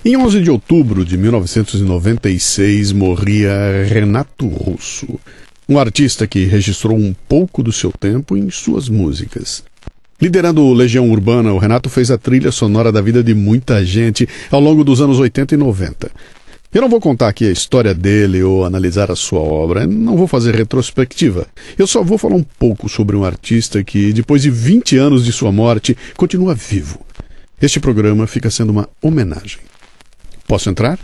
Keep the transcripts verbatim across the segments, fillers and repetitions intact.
Em onze de outubro de mil novecentos e noventa e seis, morria Renato Russo, um artista que registrou um pouco do seu tempo em suas músicas. Liderando Legião Urbana, o Renato fez a trilha sonora da vida de muita gente ao longo dos anos oitenta e noventa. Eu não vou contar aqui a história dele ou analisar a sua obra, não vou fazer retrospectiva. Eu só vou falar um pouco sobre um artista que, depois de vinte anos de sua morte, continua vivo. Este programa fica sendo uma homenagem. Posso entrar?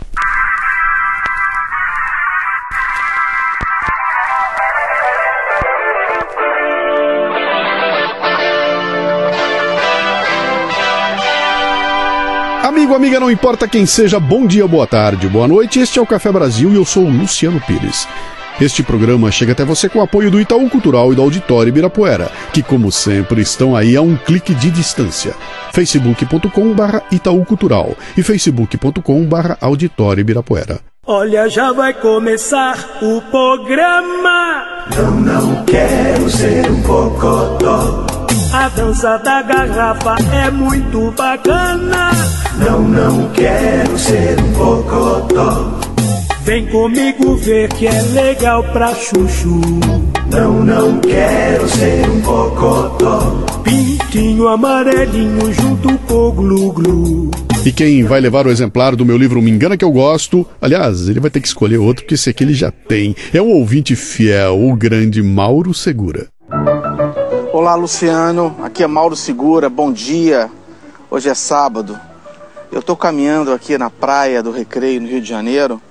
Amigo, amiga, não importa quem seja, bom dia, boa tarde, boa noite. Este é o Café Brasil e eu sou o Luciano Pires. Este programa chega até você com o apoio do Itaú Cultural e do Auditório Ibirapuera, que, como sempre, estão aí a um clique de distância. facebook ponto com barra Itaú Cultural e facebook ponto com barra Auditório Ibirapuera. Olha, já vai começar o programa. Não, não quero ser um bocodó. A dança da garrafa é muito bacana. Não, não quero ser um bocodó. Vem comigo ver que é legal pra chuchu. Não, não quero ser um bocodó. Pintinho amarelinho junto com o glu-glu. E quem vai levar o exemplar do meu livro Me Engana Que Eu Gosto, aliás, ele vai ter que escolher outro, porque esse aqui ele já tem. É um ouvinte fiel, o grande Mauro Segura. Olá, Luciano, aqui é Mauro Segura, bom dia. Hoje é sábado. Eu tô caminhando aqui na praia do Recreio, no Rio de Janeiro,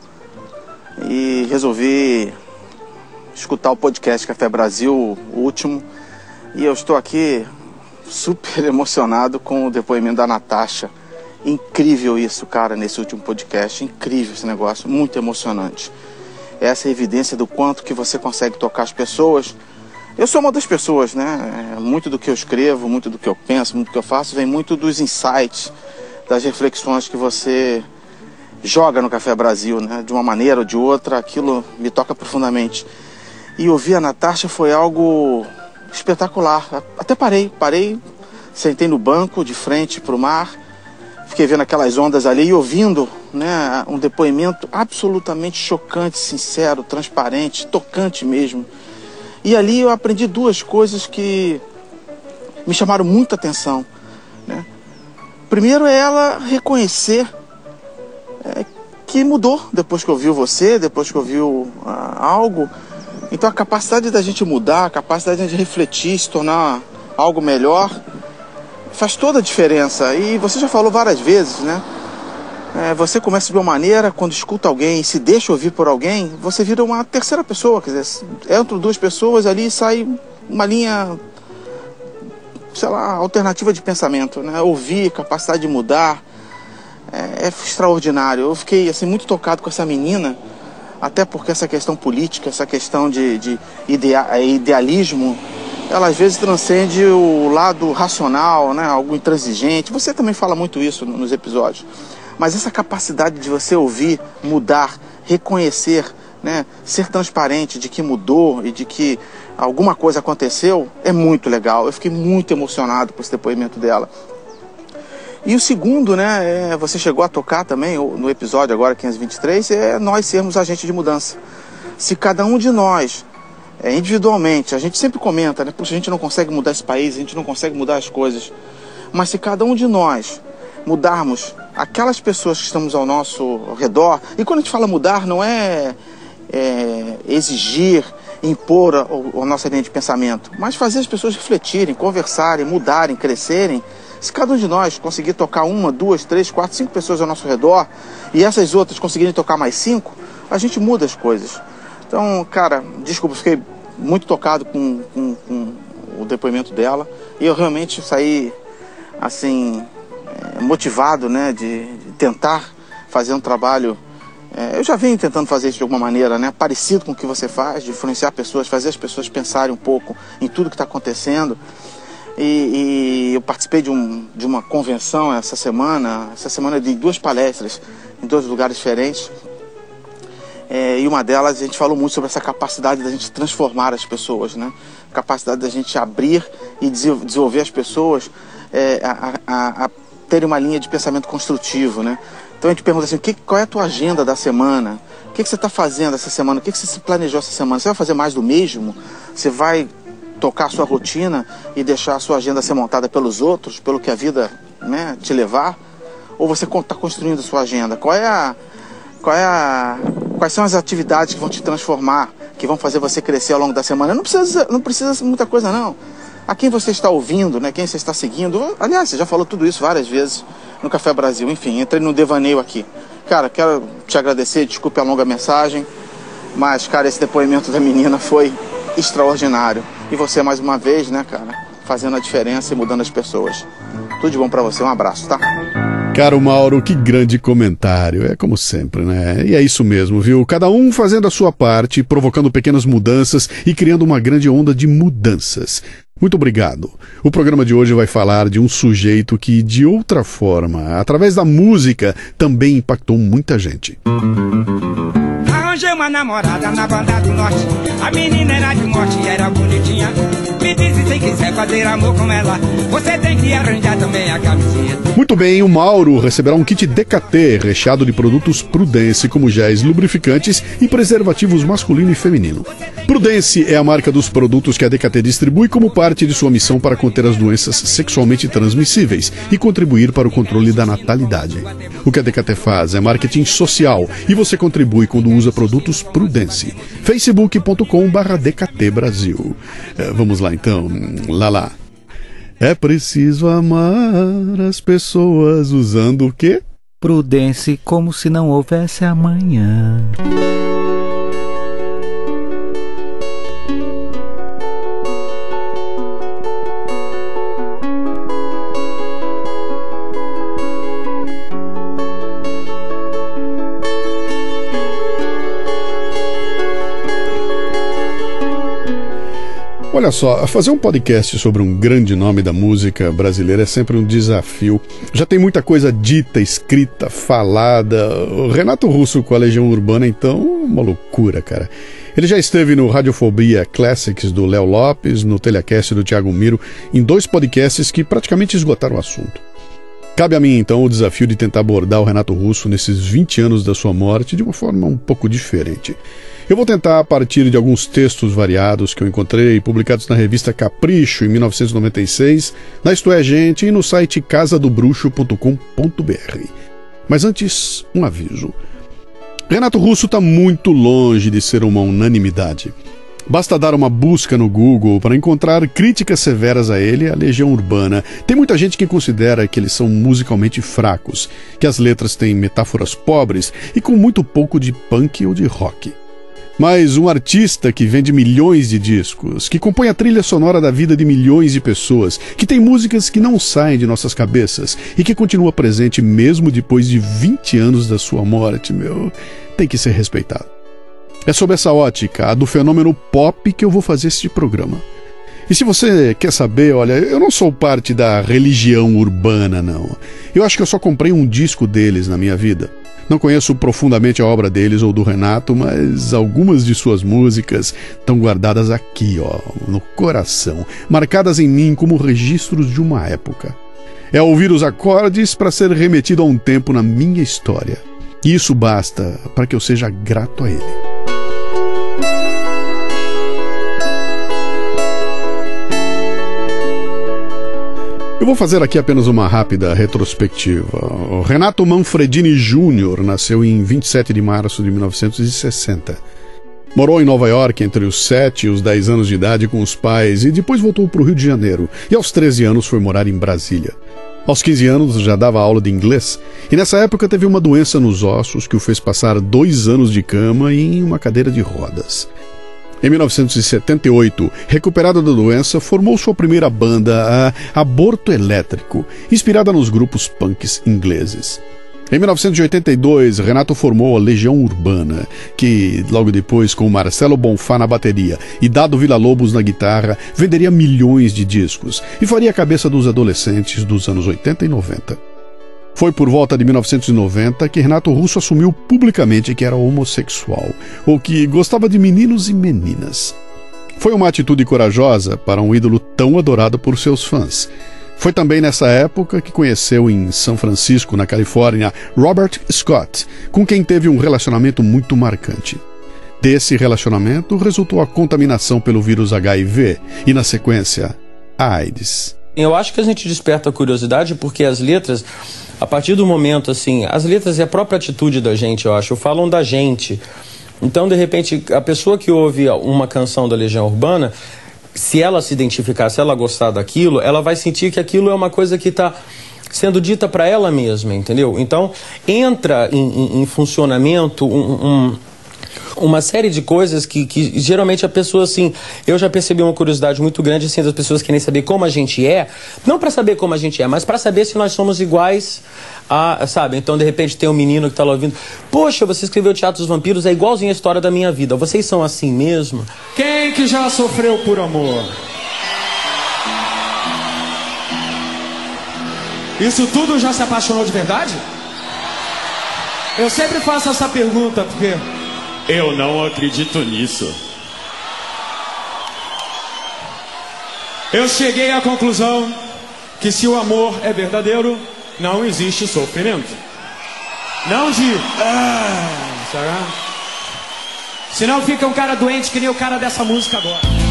e resolvi escutar o podcast Café Brasil, o último, e eu estou aqui super emocionado com o depoimento da Natasha. Incrível isso, cara, nesse último podcast, incrível esse negócio, muito emocionante. Essa é a evidência do quanto que você consegue tocar as pessoas. Eu sou uma das pessoas, né? Muito do que eu escrevo, muito do que eu penso, muito do que eu faço, vem muito dos insights, das reflexões que você joga no Café Brasil, né? De uma maneira ou de outra, aquilo me toca profundamente. E ouvir a Natasha foi algo espetacular. Até parei, parei, sentei no banco de frente para o mar, fiquei vendo aquelas ondas ali e ouvindo, né, um depoimento absolutamente chocante, sincero, transparente, tocante mesmo. E ali eu aprendi duas coisas que me chamaram muita atenção, né? Primeiro é ela reconhecer é, que mudou depois que ouviu você, depois que ouviu ah, algo. Então a capacidade da gente mudar, a capacidade da gente refletir, se tornar algo melhor, faz toda a diferença. E você já falou várias vezes, né? É, você começa de uma maneira, quando escuta alguém, se deixa ouvir por alguém, você vira uma terceira pessoa, quer dizer, entram duas pessoas ali e sai uma linha, sei lá, alternativa de pensamento, né? Ouvir, capacidade de mudar, é, é extraordinário. Eu fiquei assim muito tocado com essa menina, até porque essa questão política, essa questão de, de idea, idealismo, ela às vezes transcende o lado racional, né? Algo intransigente. Você também fala muito isso nos episódios. Mas essa capacidade de você ouvir, mudar, reconhecer, né, ser transparente de que mudou e de que alguma coisa aconteceu, é muito legal. Eu fiquei muito emocionado com esse depoimento dela. E o segundo, né, é, você chegou a tocar também no episódio agora, quinhentos e vinte e três, é nós sermos agentes de mudança. Se cada um de nós, é, individualmente, a gente sempre comenta, né, puxa, a gente não consegue mudar esse país, a gente não consegue mudar as coisas, mas se cada um de nós mudarmos aquelas pessoas que estamos ao nosso redor, e quando a gente fala mudar, não é, é exigir, impor a, a nossa linha de pensamento, mas fazer as pessoas refletirem, conversarem, mudarem, crescerem. Se cada um de nós conseguir tocar uma, duas, três, quatro, cinco pessoas ao nosso redor, e essas outras conseguirem tocar mais cinco, a gente muda as coisas. Então, cara, desculpa, fiquei muito tocado com, com, com o depoimento dela, e eu realmente saí, assim, motivado, né, de, de tentar fazer um trabalho. É, eu já venho tentando fazer isso de alguma maneira, né, parecido com o que você faz, de influenciar pessoas, fazer as pessoas pensarem um pouco em tudo que está acontecendo. E, e eu participei de, um, de uma convenção essa semana, essa semana eu dei duas palestras em dois lugares diferentes. É, e uma delas a gente falou muito sobre essa capacidade da gente transformar as pessoas, né, capacidade da gente abrir e desenvolver as pessoas, é, a, a, a terem uma linha de pensamento construtivo, né? Então a gente pergunta assim, que, qual é a tua agenda da semana? O que, que você está fazendo essa semana? O que, que você se planejou essa semana? Você vai fazer mais do mesmo? Você vai tocar a sua rotina e deixar a sua agenda ser montada pelos outros, pelo que a vida, né, te levar? Ou você está construindo a sua agenda? Qual é a, qual é a, quais são as atividades que vão te transformar, que vão fazer você crescer ao longo da semana? Não precisa, não precisa muita coisa, não. A quem você está ouvindo, né, quem você está seguindo? Aliás, você já falou tudo isso várias vezes no Café Brasil. Enfim, entrei no devaneio aqui. Cara, quero te agradecer, desculpe a longa mensagem, mas, cara, esse depoimento da menina foi extraordinário. E você, mais uma vez, né, cara, fazendo a diferença e mudando as pessoas. Tudo de bom pra você, um abraço, tá? Caro Mauro, que grande comentário, é como sempre, né? E é isso mesmo, viu? Cada um fazendo a sua parte, provocando pequenas mudanças e criando uma grande onda de mudanças. Muito obrigado. O programa de hoje vai falar de um sujeito que, de outra forma, através da música, também impactou muita gente. Arranjei uma namorada na banda do norte. A menina era de morte e era bonitinha. Me disse, se quiser fazer amor com ela, você tem que arranjar também a camiseta. Muito bem, o Mauro receberá um kit D K T recheado de produtos Prudence, como géis lubrificantes e preservativos masculino e feminino. Prudence é a marca dos produtos que a D K T distribui como parte de sua missão para conter as doenças sexualmente transmissíveis e contribuir para o controle da natalidade. O que a D K T faz é marketing social e você contribui quando usa produtos Prudence. facebook ponto com barra D K T Brasil. É, vamos lá então, lá lá. É preciso amar as pessoas usando o quê? Prudence, como se não houvesse amanhã. Olha só, fazer um podcast sobre um grande nome da música brasileira é sempre um desafio. Já tem muita coisa dita, escrita, falada. O Renato Russo com a Legião Urbana, então, uma loucura, cara. Ele já esteve no Radiofobia Classics do Léo Lopes, no Telecast do Thiago Miro, em dois podcasts que praticamente esgotaram o assunto. Cabe a mim, então, o desafio de tentar abordar o Renato Russo nesses vinte anos da sua morte de uma forma um pouco diferente. Eu vou tentar, a partir de alguns textos variados que eu encontrei, publicados na revista Capricho, em mil novecentos e noventa e seis, na Isto É Gente e no site casa do bruxo ponto com ponto b r. Mas antes, um aviso. Renato Russo está muito longe de ser uma unanimidade. Basta dar uma busca no Google para encontrar críticas severas a ele e à Legião Urbana. Tem muita gente que considera que eles são musicalmente fracos, que as letras têm metáforas pobres e com muito pouco de punk ou de rock. Mas um artista que vende milhões de discos, que compõe a trilha sonora da vida de milhões de pessoas, que tem músicas que não saem de nossas cabeças e que continua presente mesmo depois de vinte anos da sua morte, meu, tem que ser respeitado. É sob essa ótica, a do fenômeno pop, que eu vou fazer este programa. E se você quer saber, olha, eu não sou parte da religião urbana, não. Eu acho que eu só comprei um disco deles na minha vida. Não conheço profundamente a obra deles ou do Renato, mas algumas de suas músicas estão guardadas aqui, ó, no coração, marcadas em mim como registros de uma época. É ouvir os acordes para ser remetido a um tempo na minha história. E isso basta para que eu seja grato a ele. Eu vou fazer aqui apenas uma rápida retrospectiva. O Renato Manfredini Júnior nasceu em vinte e sete de março de mil novecentos e sessenta. Morou em Nova York entre os sete e os dez anos de idade com os pais e depois voltou para o Rio de Janeiro e aos treze anos foi morar em Brasília. Aos quinze anos já dava aula de inglês e nessa época teve uma doença nos ossos que o fez passar dois anos de cama e em uma cadeira de rodas. Em mil novecentos e setenta e oito, recuperado da doença, formou sua primeira banda, a Aborto Elétrico, inspirada nos grupos punks ingleses. Em mil novecentos e oitenta e dois, Renato formou a Legião Urbana, que, logo depois, com Marcelo Bonfá na bateria e Dado Villa-Lobos na guitarra, venderia milhões de discos e faria a cabeça dos adolescentes dos anos oitenta e noventa. Foi por volta de mil novecentos e noventa que Renato Russo assumiu publicamente que era homossexual, ou que gostava de meninos e meninas. Foi uma atitude corajosa para um ídolo tão adorado por seus fãs. Foi também nessa época que conheceu em São Francisco, na Califórnia, Robert Scott, com quem teve um relacionamento muito marcante. Desse relacionamento resultou a contaminação pelo vírus H I V e, na sequência, a AIDS. Eu acho que a gente desperta a curiosidade porque as letras, a partir do momento, assim, as letras e a própria atitude da gente, eu acho, falam da gente. Então, de repente, a pessoa que ouve uma canção da Legião Urbana, se ela se identificar, se ela gostar daquilo, ela vai sentir que aquilo é uma coisa que está sendo dita para ela mesma, entendeu? Então, entra em, em, em funcionamento um, um, uma série de coisas que, que geralmente a pessoa, assim, eu já percebi uma curiosidade muito grande, assim, das pessoas querem saber como a gente é, não para saber como a gente é, mas para saber se nós somos iguais a, sabe? Então, de repente, tem um menino que está lá ouvindo, poxa, você escreveu Teatro dos Vampiros, é igualzinho a história da minha vida, vocês são assim mesmo? Quem que já sofreu por amor? Isso tudo já se apaixonou de verdade? Eu sempre faço essa pergunta porque eu não acredito nisso. Eu cheguei à conclusão que se o amor é verdadeiro, não existe sofrimento. Não de... Ah, será? Senão fica um cara doente que nem o cara dessa música agora.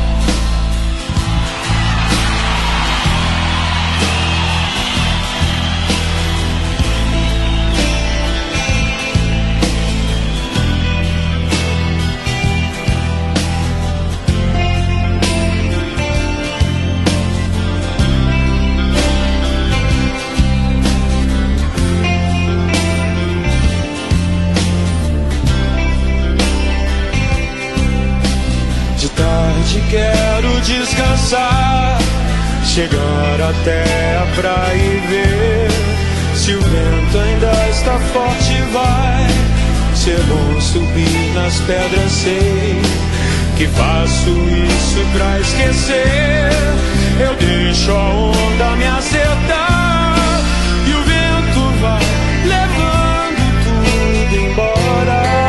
Quero descansar, chegar até a praia e ver se o vento ainda está forte. Vai ser bom subir nas pedras, sei que faço isso pra esquecer. Eu deixo a onda me acertar e o vento vai levando tudo embora.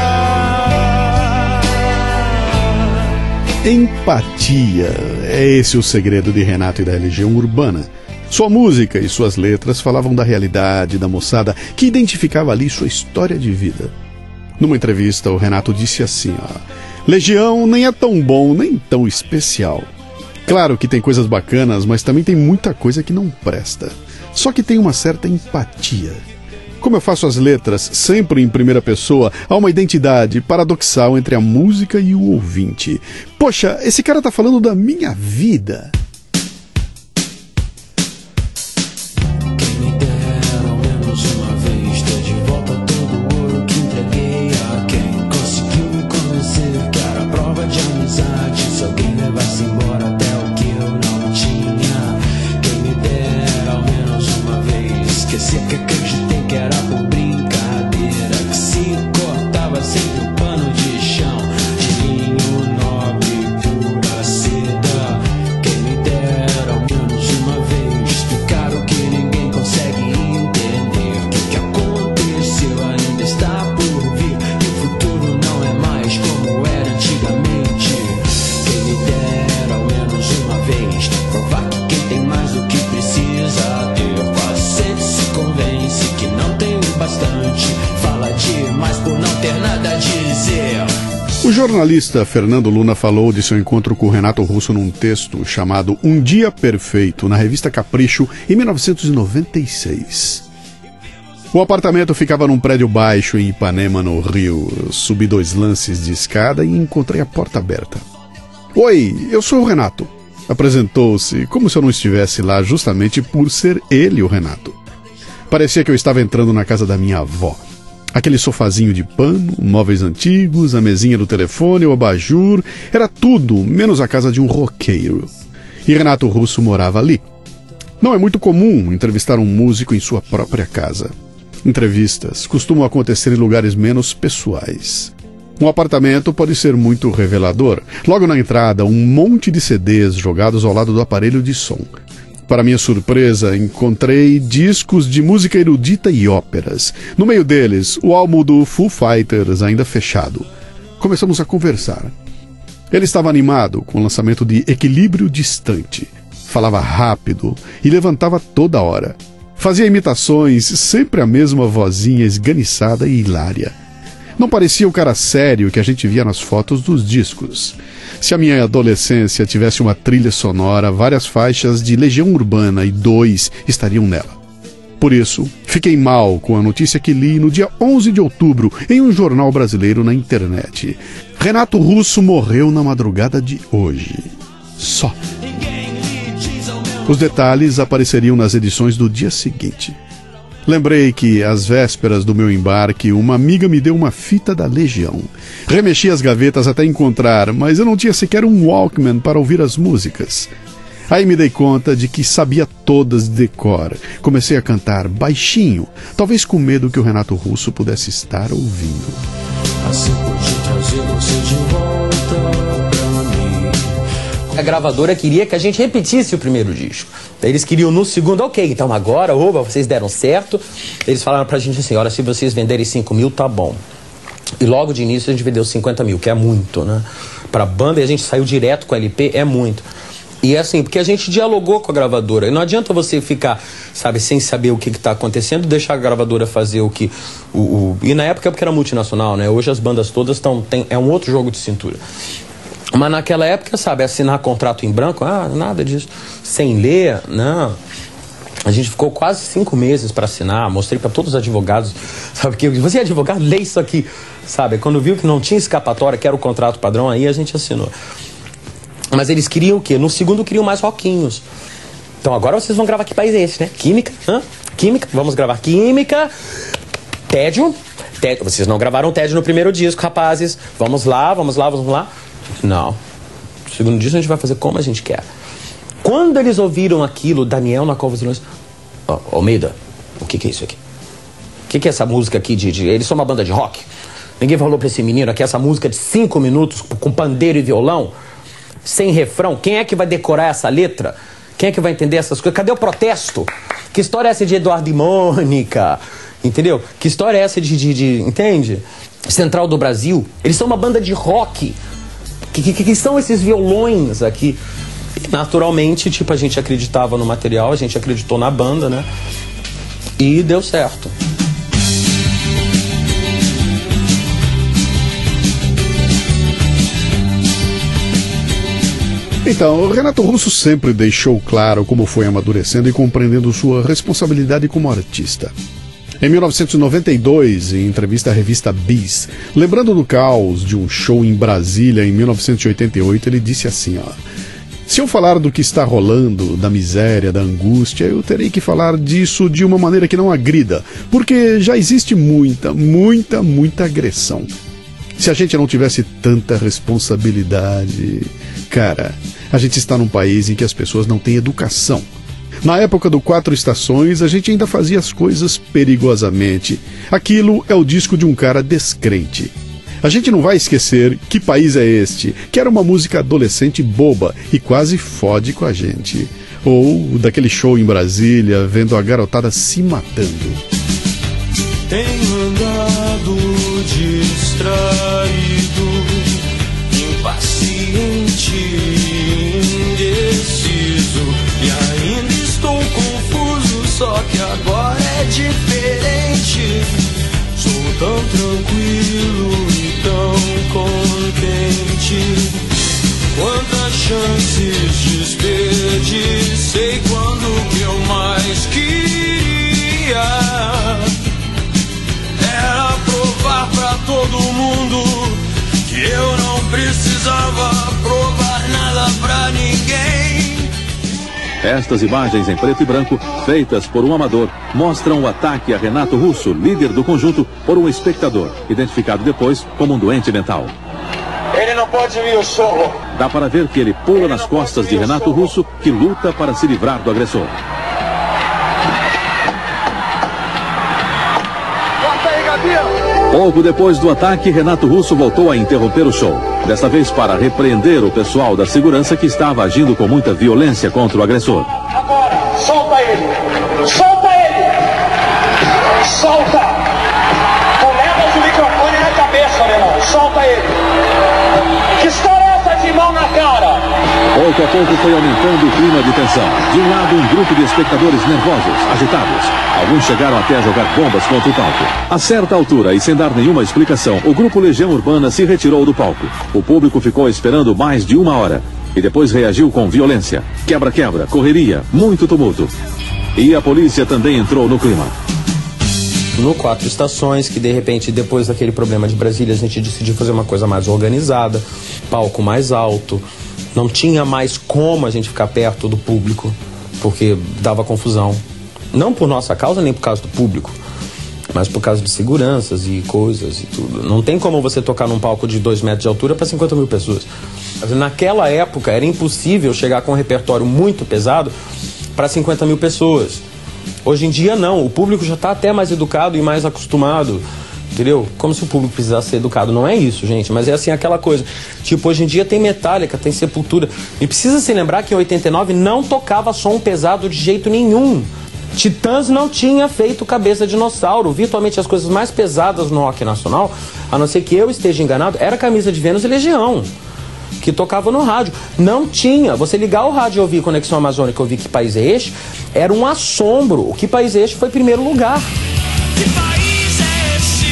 Empatia, é esse o segredo de Renato e da Legião Urbana. Sua música e suas letras falavam da realidade da moçada que identificava ali sua história de vida. Numa entrevista, o Renato disse assim, ó, Legião nem é tão bom, nem tão especial. Claro que tem coisas bacanas, mas também tem muita coisa que não presta. Só que tem uma certa empatia. Como eu faço as letras sempre em primeira pessoa, há uma identidade paradoxal entre a música e o ouvinte. Poxa, esse cara tá falando da minha vida. O jornalista Fernando Luna falou de seu encontro com Renato Russo num texto chamado Um Dia Perfeito, na revista Capricho, em mil novecentos e noventa e seis. O apartamento ficava num prédio baixo em Ipanema, no Rio. Eu subi dois lances de escada e encontrei a porta aberta. Oi, eu sou o Renato. Apresentou-se como se eu não estivesse lá justamente por ser ele o Renato. Parecia que eu estava entrando na casa da minha avó. Aquele sofazinho de pano, móveis antigos, a mesinha do telefone, o abajur, era tudo menos a casa de um roqueiro. E Renato Russo morava ali. Não é muito comum entrevistar um músico em sua própria casa. Entrevistas costumam acontecer em lugares menos pessoais. Um apartamento pode ser muito revelador. Logo na entrada, um monte de C Ds jogados ao lado do aparelho de som. Para minha surpresa, encontrei discos de música erudita e óperas. No meio deles, o álbum do Foo Fighters ainda fechado. Começamos a conversar. Ele estava animado com o lançamento de Equilíbrio Distante. Falava rápido e levantava toda hora. Fazia imitações, sempre a mesma vozinha esganiçada e hilária. Não parecia o cara sério que a gente via nas fotos dos discos. Se a minha adolescência tivesse uma trilha sonora, várias faixas de Legião Urbana e Dois estariam nela. Por isso, fiquei mal com a notícia que li no dia onze de outubro em um jornal brasileiro na internet. Renato Russo morreu na madrugada de hoje. Só. Os detalhes apareceriam nas edições do dia seguinte. Lembrei que, às vésperas do meu embarque, uma amiga me deu uma fita da Legião. Remexi as gavetas até encontrar, mas eu não tinha sequer um Walkman para ouvir as músicas. Aí me dei conta de que sabia todas de cor. Comecei a cantar baixinho, talvez com medo que o Renato Russo pudesse estar ouvindo. Assim pude trazer você de volta pra mim. A gravadora queria que a gente repetisse o primeiro disco. Eles queriam no segundo, ok, então agora, oba, vocês deram certo. Eles falaram pra gente assim, olha, se vocês venderem cinco mil, tá bom. E logo de início a gente vendeu cinquenta mil, que é muito, né? Pra banda, e a gente saiu direto com o L P, é muito. E é assim, porque a gente dialogou com a gravadora. E não adianta você ficar, sabe, sem saber o que está acontecendo, deixar a gravadora fazer o que... O, o... E na época porque era multinacional, né? Hoje as bandas todas estão... Tem... É um outro jogo de cintura. Mas naquela época, sabe, assinar contrato em branco, ah, nada disso. Sem ler, não. A gente ficou quase cinco meses para assinar, mostrei para todos os advogados, sabe, que você é advogado, lê isso aqui, sabe? Quando viu que não tinha escapatória, que era o contrato padrão, aí a gente assinou. Mas eles queriam o quê? No segundo queriam mais rockinhos. Então agora vocês vão gravar que país é esse, né? Química, hã? Química, vamos gravar Química. Tédio. Tédio. Vocês não gravaram Tédio no primeiro disco, rapazes. Vamos lá, vamos lá, vamos lá. Não. No segundo disco a gente vai fazer como a gente quer. Quando eles ouviram aquilo, Daniel na Cova dos Leões... Oh, Almeida, o que, que é isso aqui? O que, que é essa música aqui de, de... Eles são uma banda de rock. Ninguém falou pra esse menino aqui, essa música de cinco minutos com pandeiro e violão, sem refrão. Quem é que vai decorar essa letra? Quem é que vai entender essas coisas? Cadê o protesto? Que história é essa de Eduardo e Mônica? Entendeu? Que história é essa de, de, de entende? Central do Brasil. Eles são uma banda de rock. Que, que, que são esses violões aqui? E, naturalmente, tipo, a gente acreditava no material, a gente acreditou na banda, né? E deu certo. Então, o Renato Russo sempre deixou claro como foi amadurecendo e compreendendo sua responsabilidade como artista. Em mil novecentos e noventa e dois, em entrevista à revista Bis, lembrando do caos de um show em Brasília em mil novecentos e oitenta e oito, ele disse assim, ó: se eu falar do que está rolando, da miséria, da angústia, eu terei que falar disso de uma maneira que não agrida, porque já existe muita, muita, muita agressão. Se a gente não tivesse tanta responsabilidade... Cara, a gente está num país em que as pessoas não têm educação. Na época do Quatro Estações, a gente ainda fazia as coisas perigosamente. Aquilo é o disco de um cara descrente. A gente não vai esquecer Que País é Este, que era uma música adolescente boba e quase fode com a gente. Ou daquele show em Brasília, vendo a garotada se matando. Tenho andado distraído, impaciente, indeciso, e ainda estou confuso, só que agora é diferente. Sou tão tranquilo e tão contente. Quantas chances desperdicei quando o que eu mais queria era provar pra todo mundo que eu não precisava provar nada pra ninguém. Estas imagens em preto e branco, feitas por um amador, mostram o ataque a Renato Russo, líder do conjunto, por um espectador, identificado depois como um doente mental. Ele não pode vir ao show. Dá para ver que ele pula nas costas de Renato Russo, que luta para se livrar do agressor. Pouco depois do ataque, Renato Russo voltou a interromper o show. Desta vez para repreender o pessoal da segurança que estava agindo com muita violência contra o agressor. Agora, solta ele! Solta ele! Solta! Tu levas o microfone na cabeça, meu irmão. Solta ele! Que história é essa de mão na cara. Pouco a pouco foi aumentando o clima de tensão. De um lado, um grupo de espectadores nervosos, agitados. Alguns chegaram até a jogar bombas contra o palco. A certa altura, e sem dar nenhuma explicação, o grupo Legião Urbana se retirou do palco. O público ficou esperando mais de uma hora. E depois reagiu com violência. Quebra-quebra, correria, muito tumulto. E a polícia também entrou no clima. No Quatro Estações, que de repente, depois daquele problema de Brasília, a gente decidiu fazer uma coisa mais organizada, palco mais alto, não tinha mais como a gente ficar perto do público, porque dava confusão. Não por nossa causa, nem por causa do público, mas por causa de seguranças e coisas e tudo. Não tem como você tocar num palco de dois metros de altura para cinquenta mil pessoas. Naquela época era impossível chegar com um repertório muito pesado para cinquenta mil pessoas. Hoje em dia não, o público já está até mais educado e mais acostumado, entendeu? Como se o público precisasse ser educado. Não é isso, gente, mas é assim aquela coisa. Tipo, hoje em dia tem Metallica, tem Sepultura. E precisa se lembrar que em oitenta e nove não tocava som pesado de jeito nenhum. Titãs não tinha feito Cabeça de Dinossauro. Virtualmente as coisas mais pesadas no rock nacional, a não ser que eu esteja enganado, era Camisa de Vênus e Legião, que tocava no rádio. Não tinha. Você ligar o rádio e ouvir Conexão Amazônica e ouvir Que País é Este, era um assombro. O Que País é Este foi primeiro lugar. Que país é esse?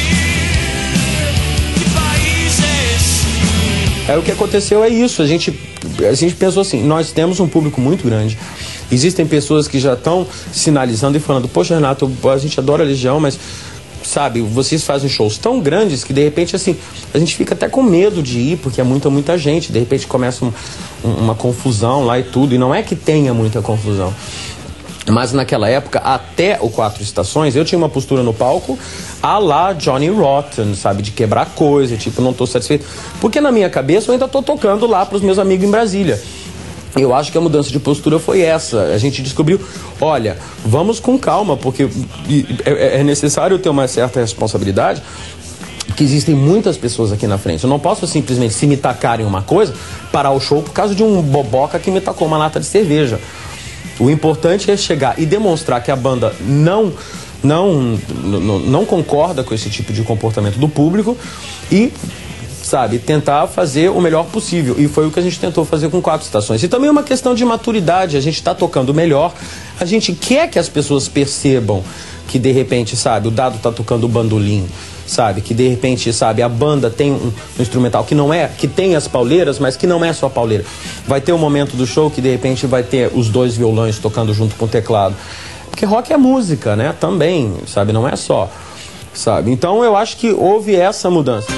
Que país é esse? Aí o que aconteceu é isso. A gente, a gente pensou assim, nós temos um público muito grande. Existem pessoas que já estão sinalizando e falando, poxa, Renato, a gente adora a Legião, mas sabe, vocês fazem shows tão grandes que de repente assim, a gente fica até com medo de ir, porque é muita, muita gente, de repente começa um, um, uma confusão lá e tudo, e não é que tenha muita confusão, mas naquela época, até o Quatro Estações, eu tinha uma postura no palco à la Johnny Rotten, sabe, de quebrar coisa, tipo, não tô satisfeito, porque na minha cabeça eu ainda tô tocando lá pros meus amigos em Brasília. Eu acho que a mudança de postura foi essa. A gente descobriu, olha, vamos com calma, porque é necessário ter uma certa responsabilidade, porque existem muitas pessoas aqui na frente. Eu não posso simplesmente, se me tacarem uma coisa, parar o show por causa de um boboca que me tacou uma lata de cerveja. O importante é chegar e demonstrar que a banda não, não, não, não concorda com esse tipo de comportamento do público e, sabe, tentar fazer o melhor possível. E foi o que a gente tentou fazer com Quatro Estações. E também uma questão de maturidade. A gente está tocando melhor. A gente quer que as pessoas percebam que, de repente, sabe, o Dado está tocando o bandolim, sabe, que, de repente, sabe, a banda tem um, um instrumental que não é, que tem as pauleiras, mas que não é só pauleira. Vai ter um momento do show que, de repente, vai ter os dois violões tocando junto com o teclado. Porque rock é música, né? Também, sabe, não é só, sabe. Então, eu acho que houve essa mudança.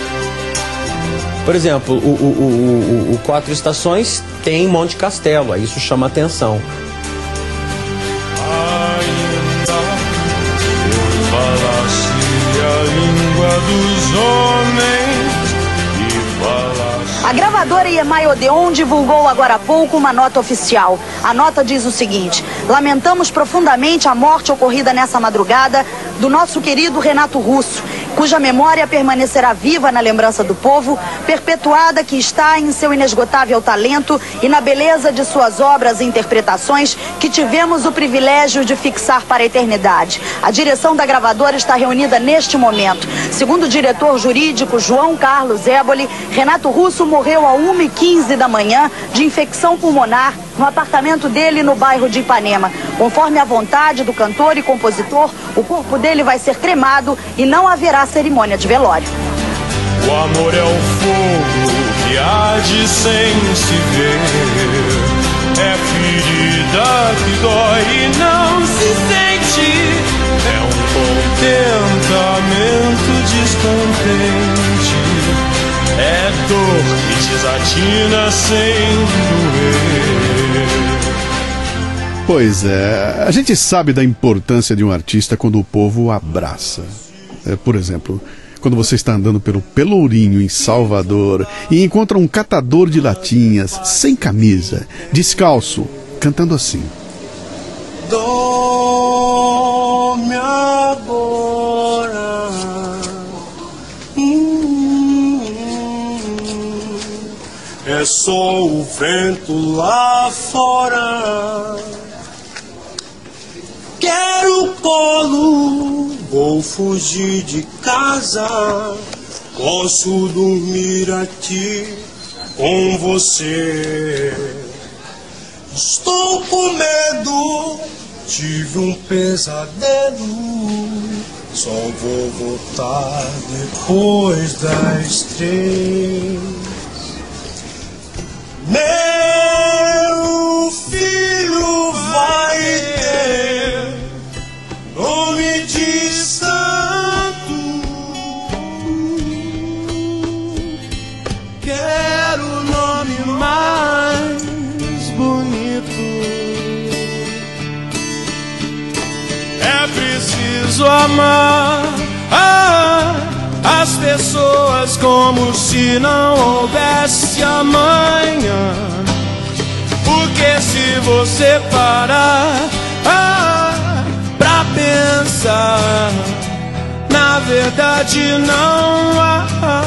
Por exemplo, o, o, o, o Quatro Estações tem Monte Castelo, aí isso chama atenção. Ainda eu falasse a língua dos homens e falasse... A gravadora I E M A I Odeon divulgou agora há pouco uma nota oficial. A nota diz o seguinte: lamentamos profundamente a morte ocorrida nessa madrugada do nosso querido Renato Russo, cuja memória permanecerá viva na lembrança do povo, perpetuada que está em seu inesgotável talento e na beleza de suas obras e interpretações que tivemos o privilégio de fixar para a eternidade. A direção da gravadora está reunida neste momento. Segundo o diretor jurídico João Carlos Éboli, Renato Russo morreu a uma e quinze da manhã de infecção pulmonar no apartamento dele no bairro de Ipanema. Conforme a vontade do cantor e compositor, o corpo dele vai ser cremado e não haverá cerimônia de velório. O amor é o fogo que arde sem se ver. É ferida que dói e não se sente. É um contentamento descontente. É dor que desatina sem doer. Pois é, a gente sabe da importância de um artista quando o povo o abraça. É, por exemplo, quando você está andando pelo Pelourinho, em Salvador, e encontra um catador de latinhas, sem camisa, descalço, cantando assim. Dorme agora. Hum, é só o vento lá fora. Quero colo, vou fugir de casa. Posso dormir aqui com você. Estou com medo, tive um pesadelo. Só vou voltar depois das três. Meu filho vai ter nome de santo. Quero o nome mais bonito. É preciso amar ah, as pessoas como se não houvesse amanhã. Porque se você parar ah, pra pensar, na verdade não há.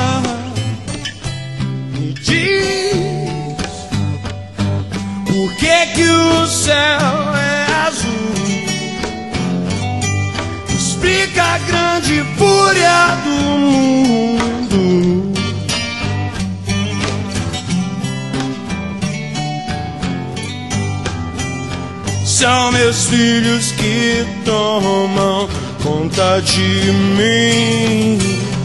Me diz por que que o céu é azul. Explica a grande fúria do mundo. São meus filhos que tomam conta de mim.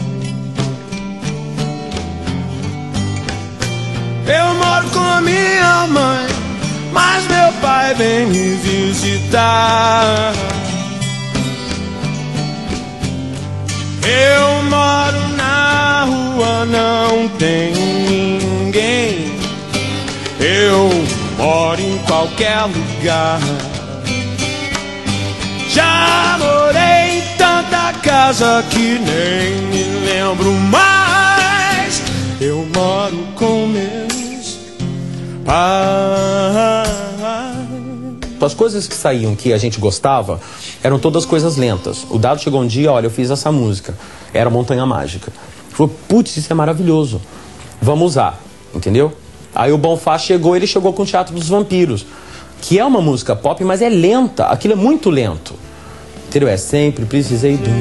Eu moro com minha mãe, mas meu pai vem me visitar. Eu moro na rua, não tem ninguém. Eu moro em qualquer lugar. Já morei em tanta casa que nem me lembro mais. Eu moro com meus pais. As coisas que saíam que a gente gostava eram todas coisas lentas. O Dado chegou um dia, olha, eu fiz essa música. Era Montanha Mágica. Falou, putz, isso é maravilhoso. Vamos usar, entendeu? Aí o Bonfá chegou, ele chegou com o Teatro dos Vampiros, que é uma música pop, mas é lenta. Aquilo é muito lento. Entendeu? É sempre precisei de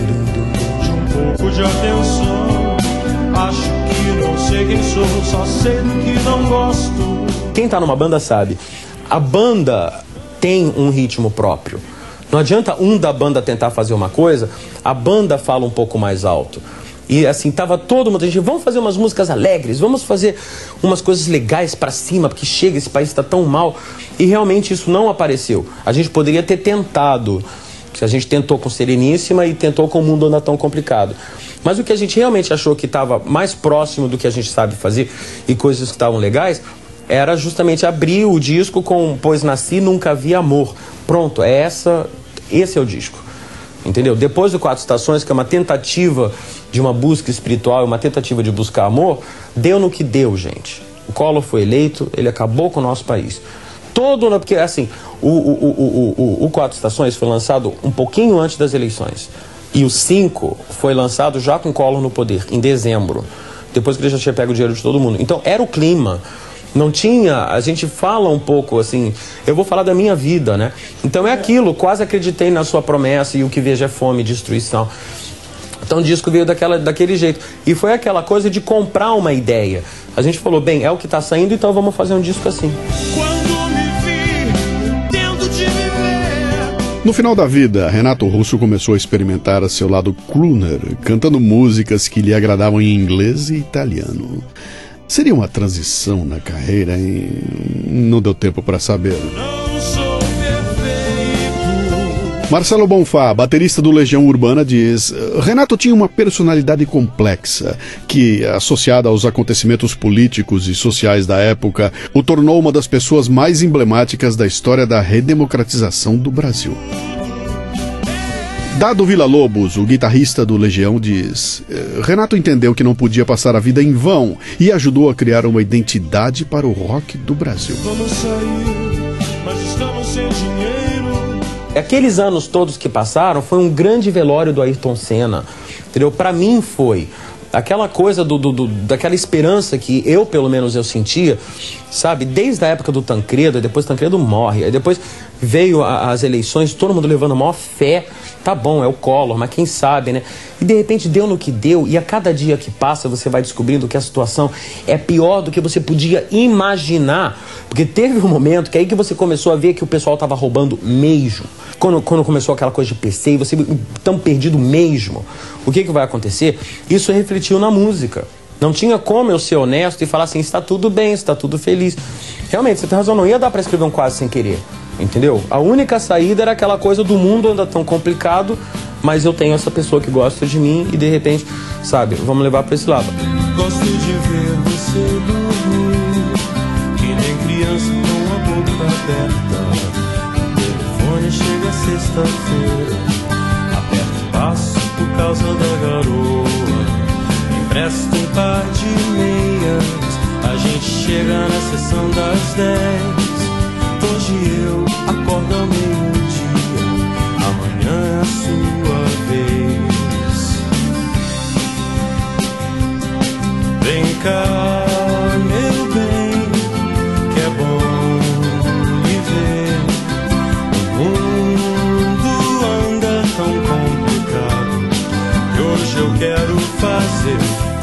um pouco de atenção. Acho que não sei quem sou, só sei do que não gosto. Quem tá numa banda sabe. A banda tem um ritmo próprio. Não adianta um da banda tentar fazer uma coisa, a banda fala um pouco mais alto. E assim, tava todo mundo, a gente, vamos fazer umas músicas alegres, vamos fazer umas coisas legais pra cima, porque chega, esse país tá tão mal. E realmente isso não apareceu. A gente poderia ter tentado, a gente tentou com Sereníssima e tentou com O Mundo Anda Tão Complicado. Mas o que a gente realmente achou que estava mais próximo do que a gente sabe fazer e coisas que estavam legais, era justamente abrir o disco com Pois Nasci, Nunca Vi Amor. Pronto, é essa, esse é o disco. Entendeu? Depois do Quatro Estações, que é uma tentativa de uma busca espiritual, uma tentativa de buscar amor, deu no que deu, gente. O Collor foi eleito, ele acabou com o nosso país. Todo, porque assim, o, o, o, o, o, o Quatro Estações foi lançado um pouquinho antes das eleições. E o Cinco foi lançado já com Collor no poder, em dezembro. Depois que ele já tinha pego o dinheiro de todo mundo. Então, era o clima. Não tinha, a gente fala um pouco assim, eu vou falar da minha vida, né? Então é aquilo, quase acreditei na sua promessa e o que vejo é fome e destruição. Então o disco veio daquela, daquele jeito. E foi aquela coisa de comprar uma ideia. A gente falou, bem, é o que tá saindo, então vamos fazer um disco assim. Quando me vi, tendo de viver. No final da vida, Renato Russo começou a experimentar seu lado crooner, cantando músicas que lhe agradavam em inglês e italiano. Seria uma transição na carreira e não deu tempo para saber. Marcelo Bonfá, baterista do Legião Urbana, diz: Renato tinha uma personalidade complexa que, associada aos acontecimentos políticos e sociais da época, o tornou uma das pessoas mais emblemáticas da história da redemocratização do Brasil. Dado Villa-Lobos, o guitarrista do Legião, diz: Renato entendeu que não podia passar a vida em vão e ajudou a criar uma identidade para o rock do Brasil. Vamos sair, mas estamos sem dinheiro. Aqueles anos todos que passaram foi um grande velório do Ayrton Senna, entendeu? Para mim foi aquela coisa do, do, do, daquela esperança que eu, pelo menos, eu sentia, sabe? Desde a época do Tancredo, depois Tancredo morre, aí depois veio a, as eleições, todo mundo levando a maior fé. Tá bom, é o Collor, mas quem sabe, né? E de repente deu no que deu, e a cada dia que passa você vai descobrindo que a situação é pior do que você podia imaginar. Porque teve um momento que aí que você começou a ver que o pessoal tava roubando mesmo. Quando, quando começou aquela coisa de P C e você tão perdido mesmo. O que que vai acontecer? Isso refletiu na música. Não tinha como eu ser honesto e falar assim, está tudo bem, está tudo feliz. Realmente, você tem razão, não ia dar pra escrever um quase sem querer. Entendeu? A única saída era aquela coisa do mundo anda tão complicado, mas eu tenho essa pessoa que gosta de mim e de repente, sabe, vamos levar pra esse lado. Gosto de ver você dormir, que nem criança com a boca aberta. O telefone chega sexta-feira, aperta o passo por causa da garoa. Empresta um par de meias, a gente chega na sessão das dez. Hoje eu acordo ao meio-dia, amanhã é a sua vez. Vem cá, meu bem, que é bom viver. O mundo anda tão complicado, e hoje eu quero fazer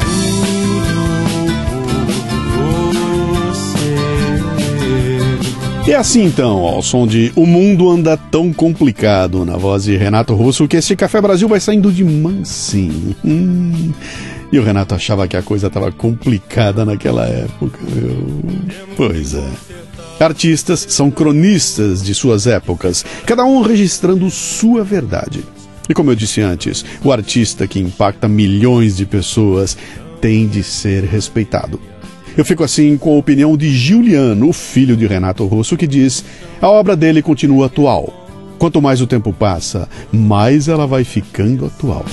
E assim então, ao som de O Mundo Anda Tão Complicado, na voz de Renato Russo, que este Café Brasil vai saindo de mansinho. Hum. E o Renato achava que a coisa estava complicada naquela época. Pois é. Artistas são cronistas de suas épocas, cada um registrando sua verdade. E como eu disse antes, o artista que impacta milhões de pessoas tem de ser respeitado. Eu fico assim com a opinião de Giuliano, o filho de Renato Russo, que diz: a obra dele continua atual. Quanto mais o tempo passa, mais ela vai ficando atual.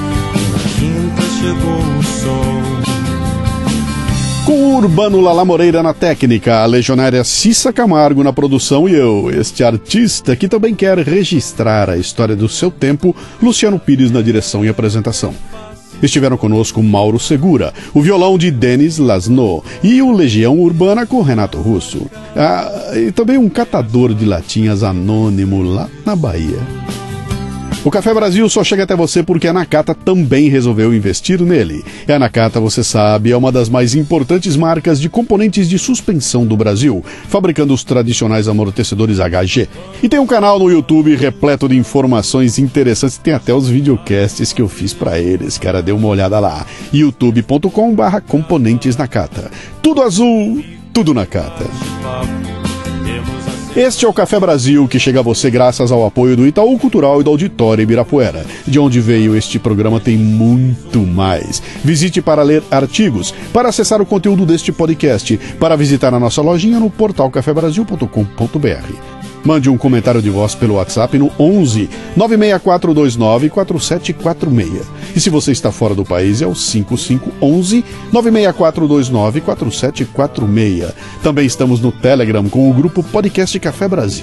Com o Urbano Lala Moreira na técnica, a legionária Cissa Camargo na produção e eu, este artista que também quer registrar a história do seu tempo, Luciano Pires na direção e apresentação. Estiveram conosco Mauro Segura, o violão de Denis Lasno e o Legião Urbana com Renato Russo. Ah, e também um catador de latinhas anônimo lá na Bahia. O Café Brasil só chega até você porque a Nakata também resolveu investir nele. E a Nakata, você sabe, é uma das mais importantes marcas de componentes de suspensão do Brasil, fabricando os tradicionais amortecedores H G. E tem um canal no YouTube repleto de informações interessantes, tem até os videocasts que eu fiz pra eles, cara, dê uma olhada lá. youtube ponto com barra componentes Nakata. Tudo azul, tudo Nakata. Este é o Café Brasil, que chega a você graças ao apoio do Itaú Cultural e do Auditório Ibirapuera. De onde veio este programa tem muito mais. Visite para ler artigos, para acessar o conteúdo deste podcast, para visitar a nossa lojinha no portal café brasil ponto com ponto b r. Mande um comentário de voz pelo WhatsApp no onze nove seis quatro dois nove quatro sete quatro seis. E se você está fora do país é o cinco cinco um um nove seis quatro dois nove quatro sete quatro seis. Também estamos no Telegram com o grupo Podcast Café Brasil.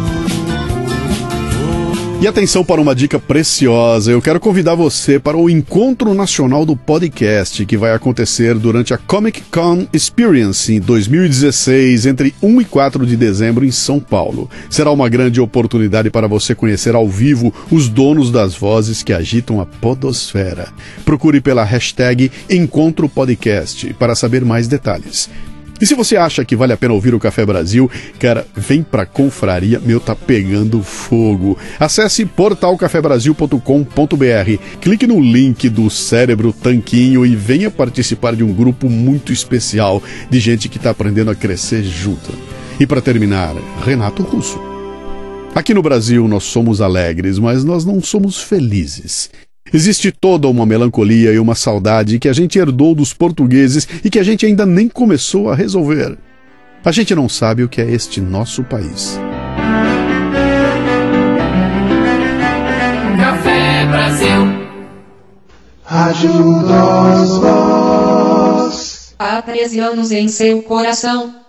E atenção para uma dica preciosa, eu quero convidar você para o Encontro Nacional do Podcast, que vai acontecer durante a Comic Con Experience em dois mil e dezesseis, entre um e quatro de dezembro em São Paulo. Será uma grande oportunidade para você conhecer ao vivo os donos das vozes que agitam a podosfera. Procure pela hashtag Encontro Podcast para saber mais detalhes. E se você acha que vale a pena ouvir o Café Brasil, cara, vem pra confraria, meu, tá pegando fogo. Acesse portal café brasil ponto com ponto b r, clique no link do Cérebro Tanquinho e venha participar de um grupo muito especial de gente que tá aprendendo a crescer junto. E para terminar, Renato Russo. Aqui no Brasil nós somos alegres, mas nós não somos felizes. Existe toda uma melancolia e uma saudade que a gente herdou dos portugueses e que a gente ainda nem começou a resolver. A gente não sabe o que é este nosso país. Café Brasil. Rádio Voz. Há treze anos em seu coração.